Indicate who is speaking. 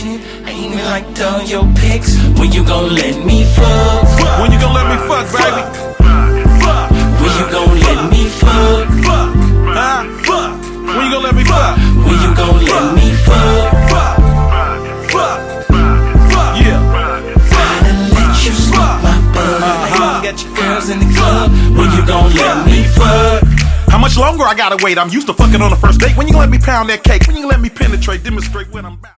Speaker 1: attention. Ain't like all your pics. When you gon' let me fuck?
Speaker 2: When you gon' let me fuck, baby? Fuck.
Speaker 1: When you gon' let me fuck?
Speaker 2: Fuck. Huh? Fuck. When you gon' let me fuck?
Speaker 1: When you gon' let me fuck?
Speaker 2: Fuck. Fuck. Fuck. Yeah.
Speaker 1: Gotta let you smoke my bud. I ain't got your girls in the club. When you gon' let me fuck?
Speaker 2: How much longer I gotta wait? I'm used to fucking on the first date. When you gonna let me pound that cake? When you gonna let me penetrate, demonstrate what I'm about?